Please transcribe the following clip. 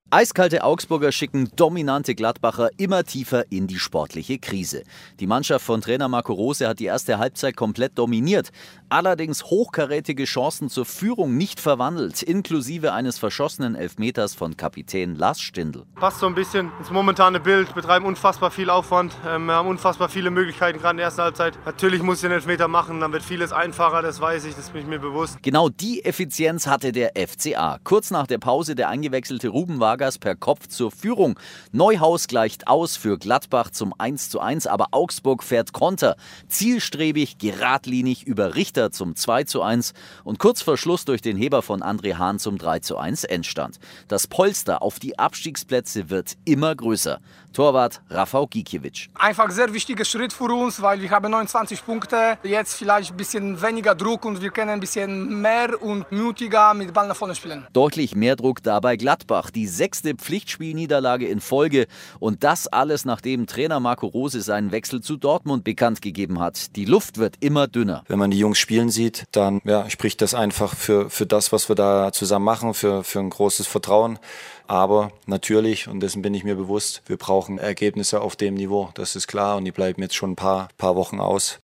Eiskalte Augsburger schicken dominante Gladbacher immer tiefer in die sportliche Krise. Die Mannschaft von Trainer Marco Rose hat die erste Halbzeit komplett dominiert, allerdings hochkarätige Chancen zur Führung nicht verwandelt, inklusive eines verschossenen Elfmeters von Kapitän Lars Stindl. Passt so ein bisschen ins momentane Bild, betreiben unfassbar viel Aufwand, wir haben unfassbar viele Möglichkeiten, gerade in der ersten Halbzeit. Natürlich muss ich den Elfmeter machen, dann wird vieles einfacher, das weiß ich, das bin ich mir bewusst. Genau die Effizienz hatte der FCA. Kurz nach der Pause der eingewechselte Ruben Vargas per Kopf zur Führung. Neuhaus gleicht aus für Gladbach zum 1:1, aber Augsburg fährt Konter. Zielstrebig, geradlinig über Richter zum 2:1 und kurz vor Schluss durch den Heber von André Hahn zum 3:1 Endstand. Das Polster auf die Abstiegsplätze wird immer größer. Torwart Rafał Gikiewicz. Einfach sehr wichtiger Schritt für uns, weil wir haben 29 Punkte. Jetzt vielleicht ein bisschen weniger Druck und wir können ein bisschen mehr und mutiger mit Ball nach vorne spielen. Deutlich mehr Druck dabei Gladbach. Die 6. Pflichtspielniederlage in Folge. Und das alles, nachdem Trainer Marco Rose seinen Wechsel zu Dortmund bekannt gegeben hat. Die Luft wird immer dünner. Wenn man die Jungs spielen sieht, dann spricht das einfach für das, was wir da zusammen machen, für ein großes Vertrauen. Aber natürlich, und dessen bin ich mir bewusst, wir brauchen Ergebnisse auf dem Niveau. Das ist klar und die bleiben jetzt schon ein paar Wochen aus.